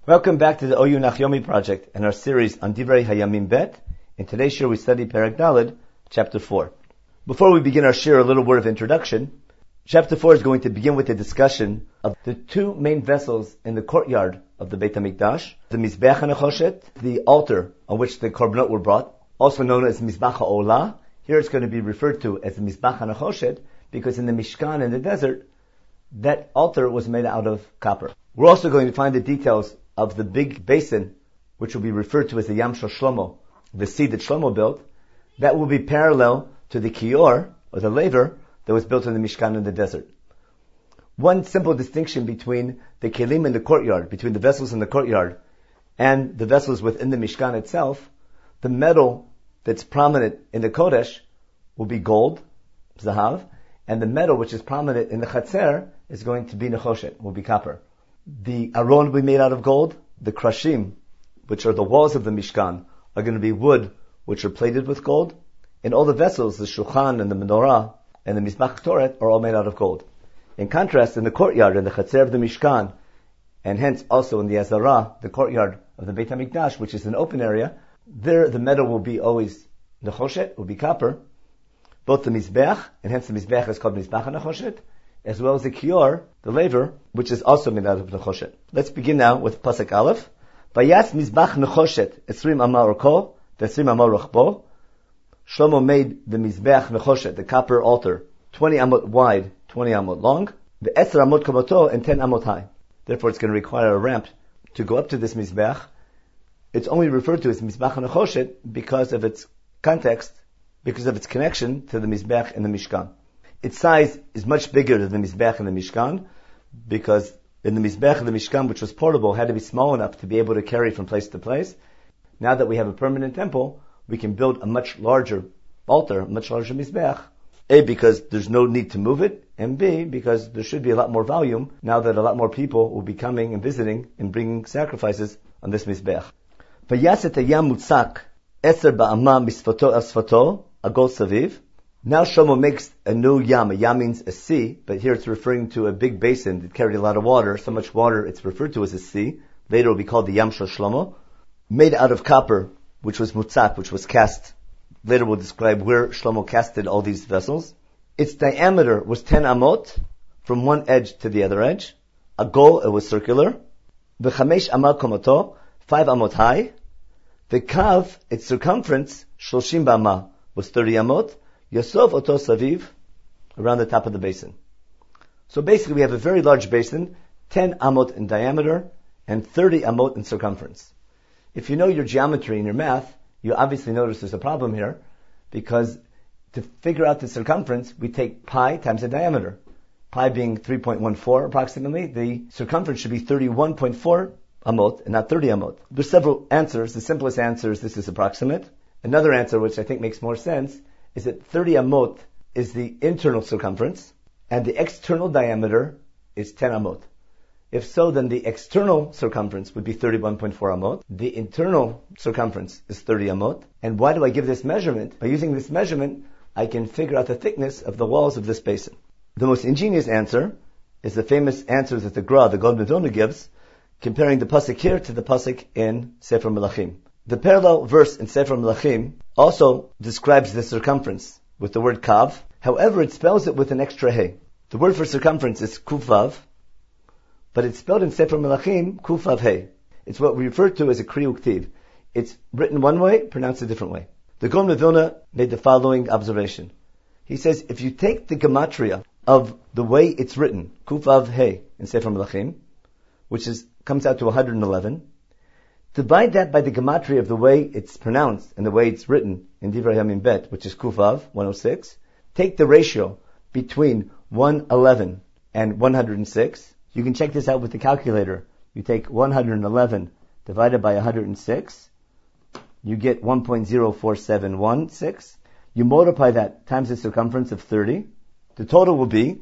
Welcome back to the OU Nachyomi project and our series on Divrei Hayamim Bet. In today's shir we study Perek Daled, chapter 4. Before we begin our shir, a little word of introduction. Chapter 4 is going to begin with a discussion of the two main vessels in the courtyard of the Beit HaMikdash, the Mizbeach HaNechoshet, the altar on which the korbanot were brought, also known as Mizbach HaOlah. Here it's going to be referred to as the Mizbach HaNechoshet because in the Mishkan in the desert, that altar was made out of copper. We're also going to find the details of the big basin, which will be referred to as the Yam Shel Shlomo, the sea that Shlomo built. That will be parallel to the Kior, or the laver, that was built in the Mishkan in the desert. One simple distinction between the kelim in the courtyard, between the vessels in the courtyard, and the vessels within the Mishkan itself, the metal that's prominent in the Kodesh will be gold, zahav, and the metal which is prominent in the Chatzer is going to be nechoshet, will be copper. The aron will be made out of gold. The krashim, which are the walls of the Mishkan, are going to be wood, which are plated with gold. And all the vessels, the shulchan and the menorah and the mizbach toret, are all made out of gold. In contrast, in the courtyard, in the chatzer of the Mishkan, and hence also in the Azara, the courtyard of the Beit HaMikdash, which is an open area, there the metal will be always nechoshet, will be copper. Both the mizbech, and hence the mizbech is called mizbach HaNechoshet, as well as the kior, the laver, which is also made out of nechoshet. Let's begin now with Pasuk Aleph. Vayas mizbach nechoshet, 20 amah orko, 20 amah rochbo. Shlomo made the mizbech nechoshet, the copper altar, 20 amot wide, 20 amot long, the 10 amot kamoto, and 10 amot high. Therefore, it's going to require a ramp to go up to this mizbech. It's only referred to as mizbach nechoshet because of its context, because of its connection to the mizbech and the Mishkan. Its size is much bigger than the Mizbech and the Mishkan, because in the Mizbech and the Mishkan, which was portable, had to be small enough to be able to carry from place to place. Now that we have a permanent temple, we can build a much larger altar, a much larger Mizbech. A, because there's no need to move it, and B, because there should be a lot more volume now that a lot more people will be coming and visiting and bringing sacrifices on this Mizbech. Vayaset hayam mutzak, 10 ba'amah misfato el sfato, agol saviv. Now Shlomo makes a new yam. A yam means a sea, but here it's referring to a big basin that carried a lot of water. So much water it's referred to as a sea. Later it will be called the Yam Shel Shlomo. Made out of copper, which was mutzak, which was cast. Later we'll describe where Shlomo casted all these vessels. Its diameter was 10 amot, from one edge to the other edge. A goal, it was circular. V'chamesh amah komoto, 5 amot high. The kav, its circumference, 30 b'amah, was 30 amot. Yosov oto saviv, around the top of the basin. So basically we have a very large basin, 10 amot in diameter, and 30 amot in circumference. If you know your geometry and your math, you obviously notice there's a problem here, because to figure out the circumference, we take pi times the diameter. Pi being 3.14 approximately, the circumference should be 31.4 amot, and not 30 amot. There's several answers. The simplest answer is this is approximate. Another answer, which I think makes more sense, is that 30 amot is the internal circumference, and the external diameter is 10 amot. If so, then the external circumference would be 31.4 amot. The internal circumference is 30 amot. And why do I give this measurement? By using this measurement, I can figure out the thickness of the walls of this basin. The most ingenious answer is the famous answer that the Gra, the Gaon Vilna, gives, comparing the pasuk here to the pasuk in Sefer Melachim. The parallel verse in Sefer Melachim also describes the circumference with the word kav. However, it spells it with an extra hey. The word for circumference is kuvav, but it's spelled in Sefer Melachim kuvav hey. It's what we refer to as a kri uktiv. It's written one way, pronounced a different way. The Gaon Vilna made the following observation. He says, if you take the gematria of the way it's written, kuvav hey, in Sefer Melachim, which comes out to 111, divide that by the gematria of the way it's pronounced and the way it's written in Divrei Hayamim Bet, which is Kuvav, 106. Take the ratio between 111 and 106. You can check this out with the calculator. You take 111 divided by 106. You get 1.04716. You multiply that times the circumference of 30. The total will be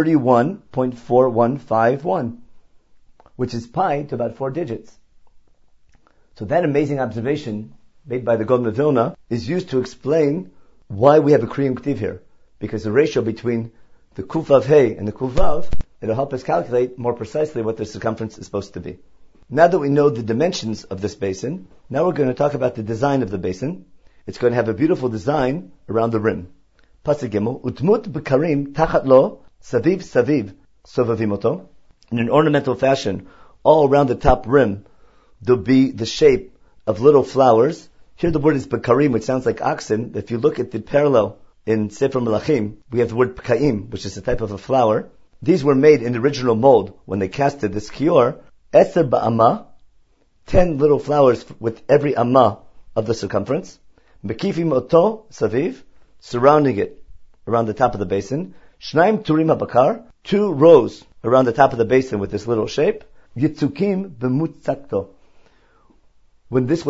31.4151, which is pi to about 4 digits. So that amazing observation made by the Gaon Vilna is used to explain why we have a Kriyim Ktiv here. Because the ratio between the Kuvav Hey and the Kuvav, it'll help us calculate more precisely what the circumference is supposed to be. Now that we know the dimensions of this basin, now we're going to talk about the design of the basin. It's going to have a beautiful design around the rim. Pasuk Gimel, Utmut b'karim tachat lo, saviv saviv, sovavimoto. In an ornamental fashion, all around the top rim, there'll be the shape of little flowers. Here the word is b'karim, which sounds like oxen. If you look at the parallel in Sefer Melachim, we have the word p'kaim, which is a type of a flower. These were made in the original mold when they casted this kior. Eser ba'amah, 10 little flowers with every amah of the circumference. Mekifim oto saviv, surrounding it around the top of the basin. Shnaim turim habakar, 2 rows around the top of the basin with this little shape. Yitzukim b'mutzakto. When this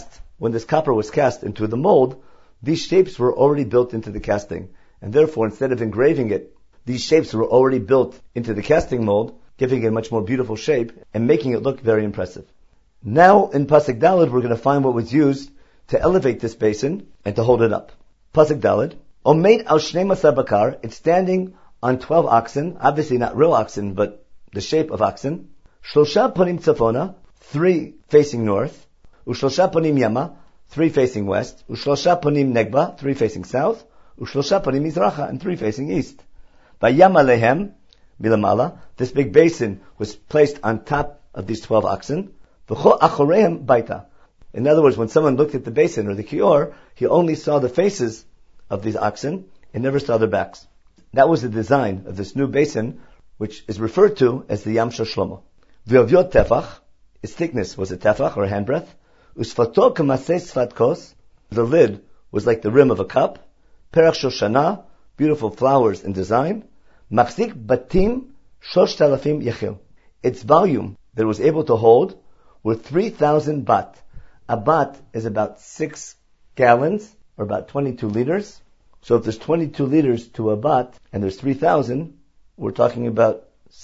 copper was cast into the mold, these shapes were already built into the casting. And therefore, instead of engraving it, these shapes were already built into the casting mold, giving it a much more beautiful shape and making it look very impressive. Now, in Pasuk Daled, we're going to find what was used to elevate this basin and to hold it up. Pasuk Daled, Omeid al shnei masar bakar, it's standing on 12 oxen, obviously not real oxen, but the shape of oxen. Shlosha panim tzafona, 3 facing north. Ushlosha panim yama, 3 facing west. Ushlosha panim negba, 3 facing south. Ushlosha panim mizracha, and 3 facing east. Vayam alehem, milamala, this big basin was placed on top of these 12 oxen. V'cho achorehem baita. In other words, when someone looked at the basin or the kior, he only saw the faces of these oxen and never saw their backs. That was the design of this new basin, which is referred to as the Yam Shel Shlomo. V'ovyot tefach, its thickness was a tefach or a handbreadth. Usfato k'masei sfat kos, the lid was like the rim of a cup. Perach shoshana, beautiful flowers in design. Machzik batim shosh talafim yechil. Its volume that it was able to hold were 3,000 bat. A bat is about 6 gallons, or about 22 liters. So if there's 22 liters to a bat, and there's 3,000, we're talking about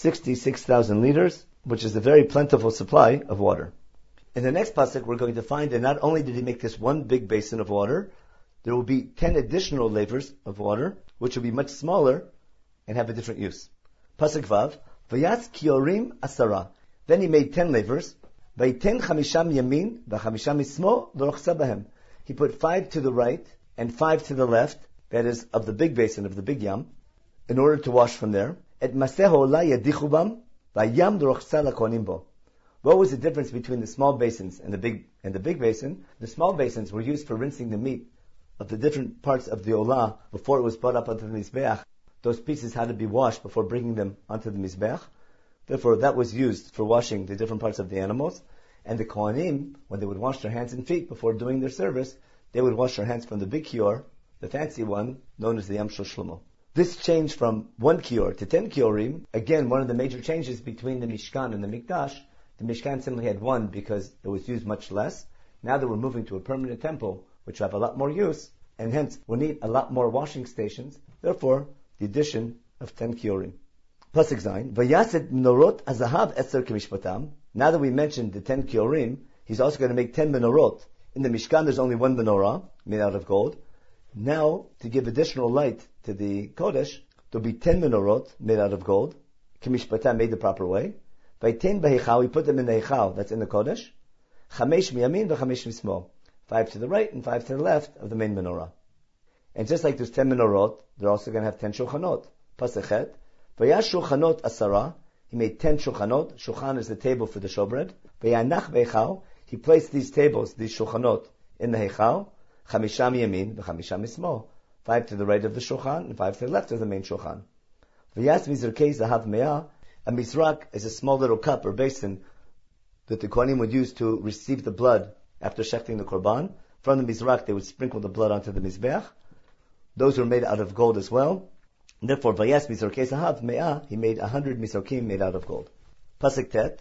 66,000 liters, which is a very plentiful supply of water. In the next pasuk, we're going to find that not only did he make this one big basin of water, there will be 10 additional lavers of water, which will be much smaller and have a different use. Pasuk Vav, Vayas kiorim asara. Then he made 10 lavers. Vayten chamisham yamin, v'chamisham ismo, l'rochsa bahem. He put 5 to the right and 5 to the left, that is, of the big basin, of the big yam, in order to wash from there. Et maseho la yadichu bam, v'yam l'rochsa lakonim bo. What was the difference between the small basins and the big basin? The small basins were used for rinsing the meat of the different parts of the olah before it was brought up onto the mizbeach. Those pieces had to be washed before bringing them onto the mizbeach. Therefore, that was used for washing the different parts of the animals. And the Kohanim, when they would wash their hands and feet before doing their service, they would wash their hands from the big kior, the fancy one, known as the Yam Shel Shlomo. This change from 1 kior to 10 kiorim, again, one of the major changes between the Mishkan and the Mikdash. The Mishkan simply had 1 because it was used much less. Now that we're moving to a permanent temple, which have a lot more use, and hence will need a lot more washing stations. Therefore, the addition of 10 kiorim. Pasuk Zayin, Vayaset menorot azahav eser k'mishpatam. Now that we mentioned the 10 kiorim, he's also going to make 10 menorot. In the Mishkan, there's only 1 menorah made out of gold. Now, to give additional light to the Kodesh, there'll be 10 menorot made out of gold. K'mishpatam, made the proper way. Vayten b'heichal, we put them in the heichal, that's in the Kodesh. Chamesh miyamin v'chamesh mismo. 5 to the right and 5 to the left of the main menorah. And just like there's 10 menorot, they're also going to have 10 shulchanot. Pasachet. Vayash shulchanot asara. He made 10 shulchanot. Shulchan is the table for the showbread. Vayanach beichal. He placed these tables, these shulchanot, in the heichal. Chamisham yamin v'chamisham mismo. 5 to the right of the shulchan and 5 to the left of the main shulchan. Vayas mizrakei zahav me'ah. A mizrak is a small little cup or basin that the Kohanim would use to receive the blood after shechting the korban. From the mizrak, they would sprinkle the blood onto the mizbeach. Those were made out of gold as well. And therefore, Vayas mizrakei zahav me'ah, he made 100 mizrakim made out of gold. Pasuk Tet.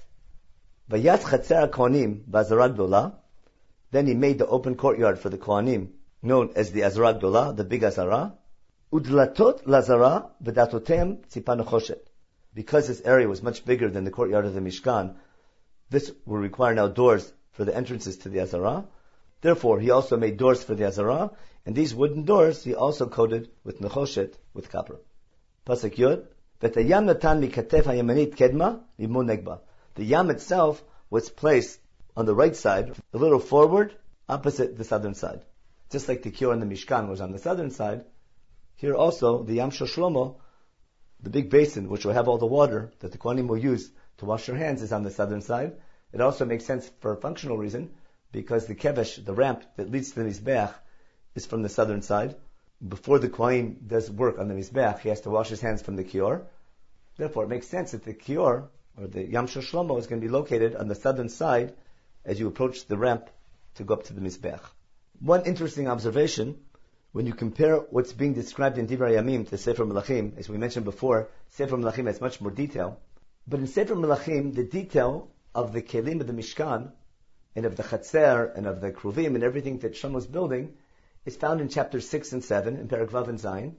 Vayas chatzer kohanim b'azara gdola. Then he made the open courtyard for the Kohanim, known as the Azara Gdola, the big Azara. Udlatot lazara v'datotem tzipa nechoshet. Because this area was much bigger than the courtyard of the Mishkan, this will require now doors for the entrances to the Azara. Therefore, he also made doors for the Azara, and these wooden doors he also coated with nechoshet, with copper. Pasuk Yod, V'tayam natan mikatef hayamanit kedma limun negba. The yam itself was placed on the right side, a little forward, opposite the southern side. Just like the Kior and the Mishkan was on the southern side, here also the Yam Shel Shlomo, the big basin which will have all the water that the Kohanim will use to wash their hands, is on the southern side. It also makes sense for a functional reason, because the kevesh, the ramp that leads to the Mizbeach, is from the southern side. Before the Kohen does work on the Mizbeach, he has to wash his hands from the Kior. Therefore, it makes sense that the Kior, or the Yam Shel Shlomo, is going to be located on the southern side as you approach the ramp to go up to the Mizbeach. One interesting observation, when you compare what's being described in Divrei Yamim to Sefer Melachim, as we mentioned before, Sefer Melachim has much more detail. But in Sefer Melachim, the detail of the Kelim of the Mishkan, and of the Chatzer, and of the Kruvim, and everything that Shlomo was building, is found in chapters 6 and 7, in Perek Vav and Zayin.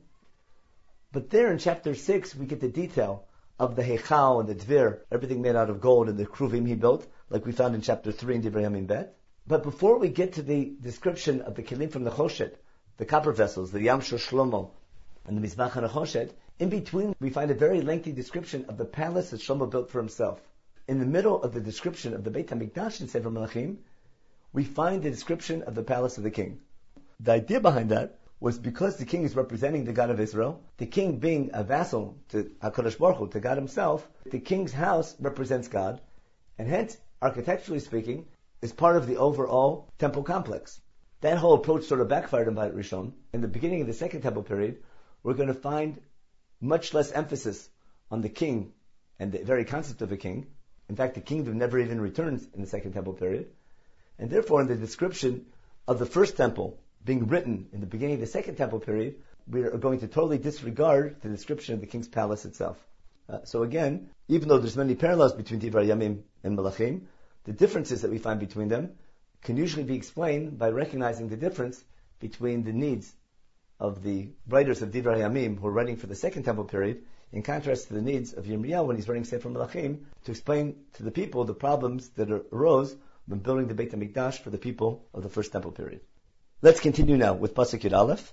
But there in chapter 6, we get the detail of the Heichal and the Dvir, everything made out of gold, and the Kruvim he built, like we found in chapter 3 in Divrei Yamim Bet. But before we get to the description of the Kelim from the Choshet, the copper vessels, the Yam Shel Shlomo, and the Mizbach and the Choshet, in between we find a very lengthy description of the palace that Shlomo built for himself. In the middle of the description of the Beit HaMikdash in Sefer Melachim, we find the description of the palace of the king. The idea behind that was because the king is representing the God of Israel, the king being a vassal to HaKadosh Baruch Hu, to God himself, the king's house represents God, and hence, architecturally speaking, is part of the overall temple complex. That whole approach sort of backfired in Beit Rishon. In the beginning of the Second Temple period, we're going to find much less emphasis on the king and the very concept of a king. In fact, the kingdom never even returns in the Second Temple period. And therefore, in the description of the First Temple being written in the beginning of the Second Temple period, we are going to totally disregard the description of the king's palace itself. So again, even though there's many parallels between Divrei Yamim and Melachim, the differences that we find between them can usually be explained by recognizing the difference between the needs of the writers of Divrei Yamim who are writing for the Second Temple period, in contrast to the needs of Yirmiyahu when he's writing Sefer Melachim to explain to the people the problems that arose when building the Beit HaMikdash for the people of the First Temple period. Let's continue now with Pasuk Yud Aleph.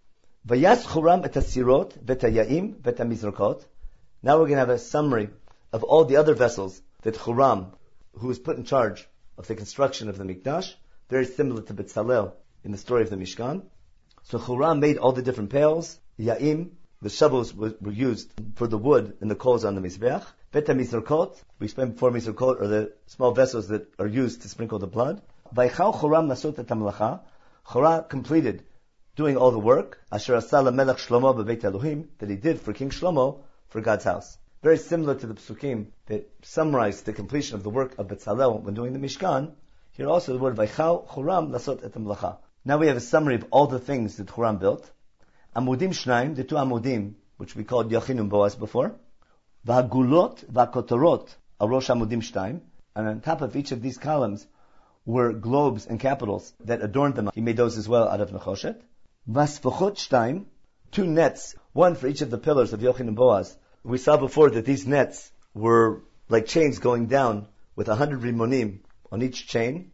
Vayas Churam et hasirot vet haya'im vet hamizrakot. Now we're going to have a summary of all the other vessels that Churam, who was put in charge of the construction of the Mikdash, very similar to Betzalel in the story of the Mishkan. So Churam made all the different pails. Ya'im, the shovels were used for the wood and the coals on the Mizbeach. Vet hamizrakot, we explained before, mizrakot are the small vessels that are used to sprinkle the blood. Vaychal Churam nasot et hamlacha. Churam completed doing all the work, Asher Asa LaMelech Shlomo b'Beit Elohim, that he did for King Shlomo for God's house. Very similar to the Psukim that summarize the completion of the work of Betzalel when doing the Mishkan. Here also the word Vaychal Churam Lasot et Hamlacha. Now we have a summary of all the things that Churam built. Amudim Shnaim, the two Amudim, which we called Yachin and Boaz before. V'Hagulot v'Kotorot Arosh Amudim Shnaim, and on top of each of these columns were globes and capitals that adorned them. He made those as well out of Nechoshet. Vasfachot Shtaim, two nets, one for each of the pillars of Yochin and Boaz. We saw before that these nets were like chains going down with 100 rimonim on each chain,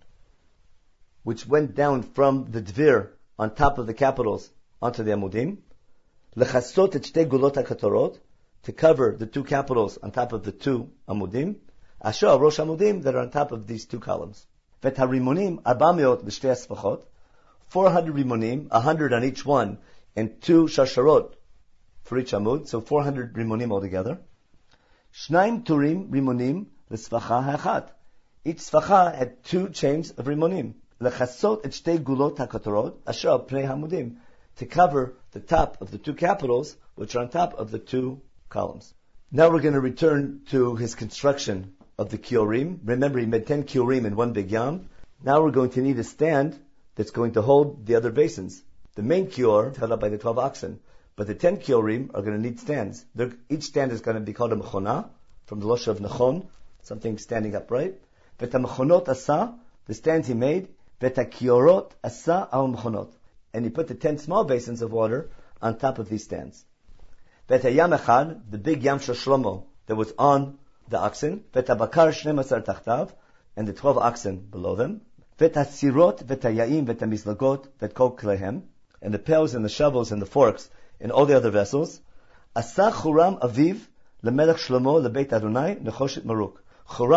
which went down from the dvir on top of the capitals onto the amudim. Lechasot et shtei gulot hakatorot, to cover the two capitals on top of the two amudim. Asher rosh amudim, that are on top of these two columns. Vet harimonim 400 b'shtei asfachot, 400 rimonim, 100 on each one, and 2 shasharot for each amud, so 400 rimonim altogether. Shnaim turim rimonim l'sfacha ha'achat. Each sfacha had 2 chains of rimonim. Lechasot et shtei gulot hakatorot asher al pnei hamudim, to cover the top of the 2 capitals, which are on top of the 2 columns. Now we're going to return to his construction of the kiorim. Remember, he made 10 kiorim in one big yam. Now we're going to need a stand that's going to hold the other basins. The main kior is held up by the 12 oxen, but the 10 kiorim are going to need stands. Each stand is going to be called a mechona, from the lashon of nechon, something standing upright. V'ta mechonot asa, the stands he made, v'ta kiorot asa al mechonot, and he put the 10 small basins of water on top of these stands. V'ta yam echad, the big yam shel Shlomo that was on the oxen, v'ta bakar 12 tachtav, and the 12 oxen below them. V'ta sirot, v'ta ya'im, v'ta mizlagot, v'tkol klehem, and the pails and the shovels and the forks and all the other vessels. Asa Churam aviv lemelech Shlomo lebeit Adonai nechoshet maruk. Churam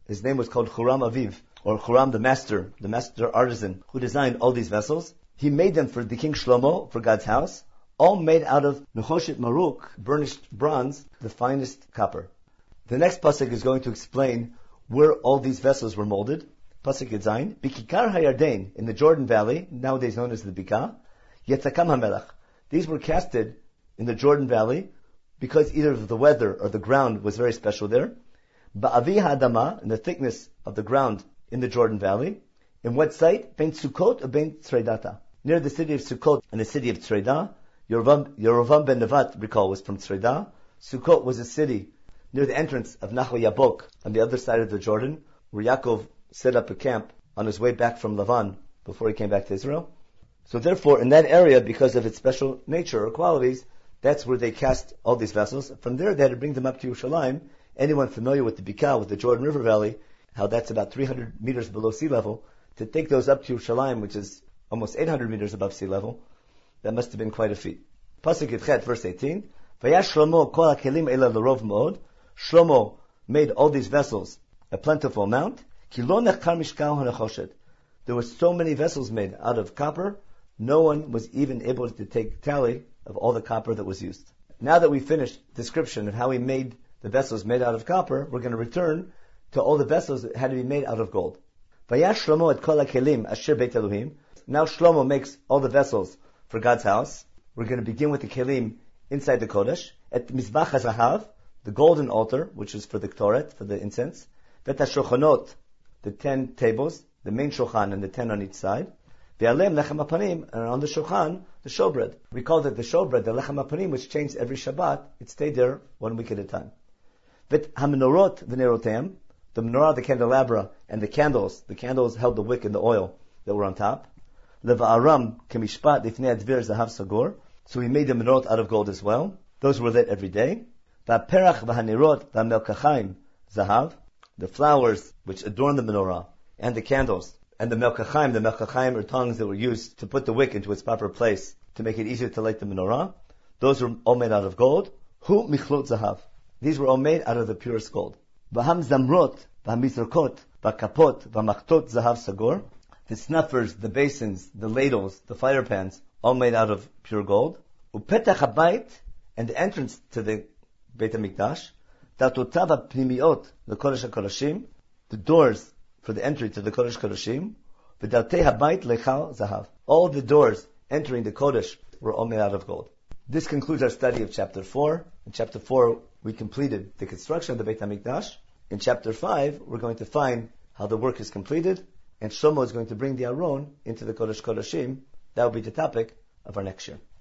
His name was called Huram Aviv, or Huram the master artisan, who designed all these vessels. He made them for the King Shlomo, for God's house, all made out of Nechoshet Maruk, burnished bronze, the finest copper. The next pasuk is going to explain where all these vessels were molded. Pasuk Yedzayin, Bikikar HaYarden, in the Jordan Valley, nowadays known as the Bika, Yetzakam HaMelech. These were casted in the Jordan Valley because either the weather or the ground was very special there. Ba'avi ha'adama, in the thickness of the ground in the Jordan Valley. In what site? Ben Sukkot or Ben Tzredata. Near the city of Sukkot and the city of Tzreda. Yerovam ben Nevat, recall, was from Tzreda. Sukkot was a city near the entrance of Nahal Yabok on the other side of the Jordan, where Yaakov set up a camp on his way back from Lavan before he came back to Israel. So therefore, in that area, because of its special nature or qualities, that's where they cast all these vessels. From there, they had to bring them up to Yerushalayim. Anyone familiar with the Bika, with the Jordan River Valley, how that's about 300 meters below sea level, to take those up to Yerushalayim, which is almost 800 meters above sea level, that must have been quite a feat. Pasuk Yitchet, verse 18. Vayash Shlomo kol hakelim ela l'rov mod. Shlomo made all these vessels a plentiful amount. Ki lo nechkar mishkal hanechoshet. There were so many vessels made out of copper, no one was even able to take tally of all the copper that was used. Now that we finished description of how he made the vessels made out of copper, we're going to return to all the vessels that had to be made out of gold. Vayash Shlomo et kol hakelim asher beit Elohim. Now Shlomo makes all the vessels for God's house. We're going to begin with the kelim inside the Kodesh. At Mizbach HaZahav, the golden altar, which is for the Ktoret, for the incense. Vet HaShochonot, the 10 tables, the main shochan and the 10 on each side. Ve'alem lechem hapanim, and on the shochan, the showbread. We called it the showbread, the lechem hapanim, which changed every Shabbat. It stayed there 1 week at a time. Vet hamenorot v'nerotem, the menorah, the candelabra, and the candles. The candles held the wick and the oil that were on top. Leva'aram kemishpat lifnei advir zahav sagor. So we made the menorot out of gold as well. Those were lit every day. Va'perach v'hanerot v'melkachaim zahav. The flowers which adorn the menorah and the candles and the melkachaim are tongues that were used to put the wick into its proper place to make it easier to light the menorah. Those were all made out of gold. Hu michlot zahav. These were all made out of the purest gold. V'ham zamrot v'hamizrokot v'kapot v'machtot zahav sagor. The snuffers, the basins, the ladles, the fire pans, all made out of pure gold. Upetach habayit, and the entrance to the Beit HaMikdash. Datotav ha'pnimiot l'kodesh ha'kodashim, the doors for the entry to the Kodesh Kodashim. V'datei habayit lechal zahav. All the doors entering the Kodesh were all made out of gold. This concludes our study of chapter 4. In chapter 4, we completed the construction of the Beit HaMikdash. In chapter 5, we're going to find how the work is completed, and Shlomo is going to bring the Aron into the Kodesh Kodashim. That will be the topic of our next year.